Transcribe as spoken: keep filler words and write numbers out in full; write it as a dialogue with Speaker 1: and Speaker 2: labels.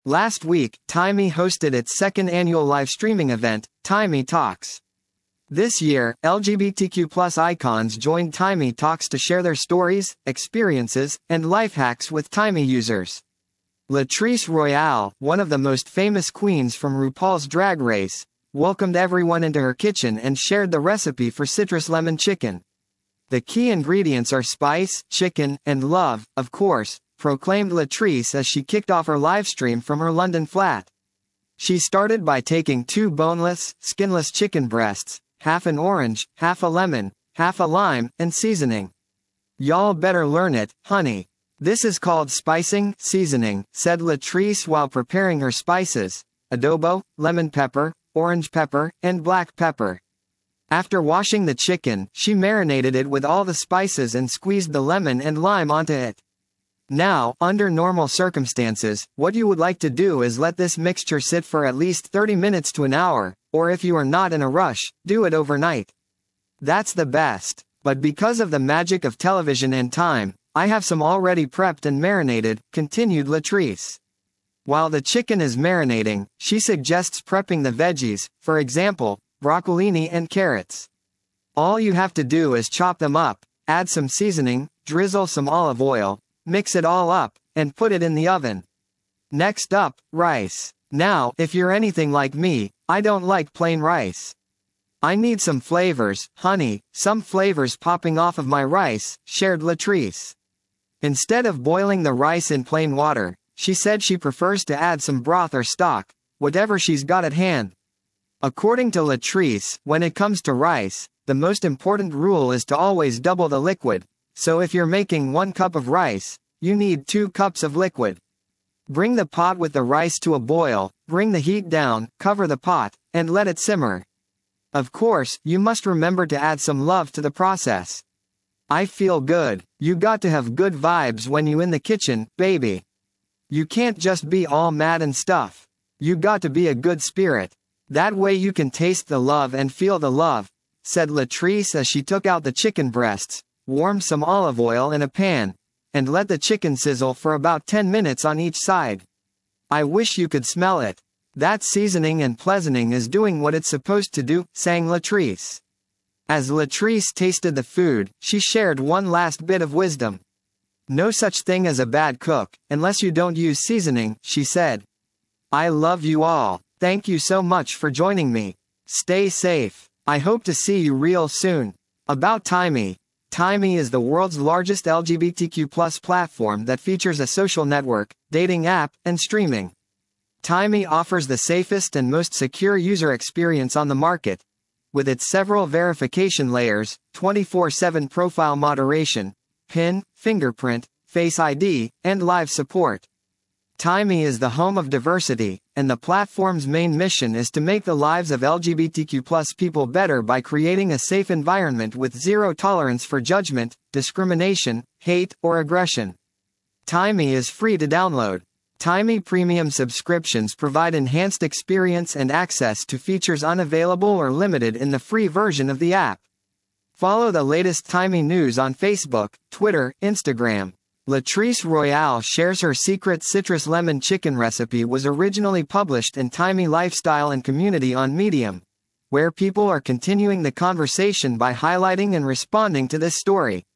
Speaker 1: Last week, Timee hosted its second annual live streaming event, Timee Talks. This year, L G B T Q plus icons joined Timee Talks to share their stories, experiences, and life hacks with Timee users. Latrice Royale, one of the most famous queens from RuPaul's Drag Race, welcomed everyone into her kitchen and shared the recipe for citrus lemon chicken. The key ingredients are spice, chicken, and love, of course, proclaimed Latrice as she kicked off her livestream from her London flat. She started by taking two boneless, skinless chicken breasts, half an orange, half a lemon, half a lime, and seasoning. "Y'all better learn it, honey. This is called spicing, seasoning," said Latrice while preparing her spices: adobo, lemon pepper, orange pepper, and black pepper. After washing the chicken, she marinated it with all the spices and squeezed the lemon and lime onto it. Now, under normal circumstances, what you would like to do is let this mixture sit for at least thirty minutes to an hour, or if you are not in a rush, do it overnight. That's the best. But because of the magic of television and time, I have some already prepped and marinated, continued Latrice. While the chicken is marinating, she suggests prepping the veggies, for example, broccolini and carrots. All you have to do is chop them up, add some seasoning, drizzle some olive oil, mix it all up, and put it in the oven. Next up, rice. Now, if you're anything like me, I don't like plain rice. I need some flavors, honey, some flavors popping off of my rice, shared Latrice. Instead of boiling the rice in plain water, she said she prefers to add some broth or stock, whatever she's got at hand. According to Latrice, when it comes to rice, the most important rule is to always double the liquid, so if you're making one cup of rice, you need two cups of liquid. Bring the pot with the rice to a boil, bring the heat down, cover the pot, and let it simmer. Of course, you must remember to add some love to the process. I feel good. You got to have good vibes when you in the kitchen, baby. You can't just be all mad and stuff. You got to be a good spirit. That way you can taste the love and feel the love, said Latrice as she took out the chicken breasts, warmed some olive oil in a pan, and let the chicken sizzle for about ten minutes on each side. I wish you could smell it. That seasoning and pleasoning is doing what it's supposed to do, sang Latrice. As Latrice tasted the food, she shared one last bit of wisdom. No such thing as a bad cook, unless you don't use seasoning, she said. I love you all. Thank you so much for joining me. Stay safe. I hope to see you real soon. About Timee. Timee is the world's largest L G B T Q plus platform that features a social network, dating app, and streaming. Timee offers the safest and most secure user experience on the market, with its several verification layers, twenty-four seven profile moderation, PIN, fingerprint, Face I D, and live support. Timee is the home of diversity, and the platform's main mission is to make the lives of L G B T Q plus people better by creating a safe environment with zero tolerance for judgment, discrimination, hate, or aggression. Timee is free to download. Timee Premium subscriptions provide enhanced experience and access to features unavailable or limited in the free version of the app. Follow the latest Timee news on Facebook, Twitter, Instagram. Latrice Royale shares her secret citrus lemon chicken recipe was originally published in Timee Lifestyle and Community on Medium, where people are continuing the conversation by highlighting and responding to this story.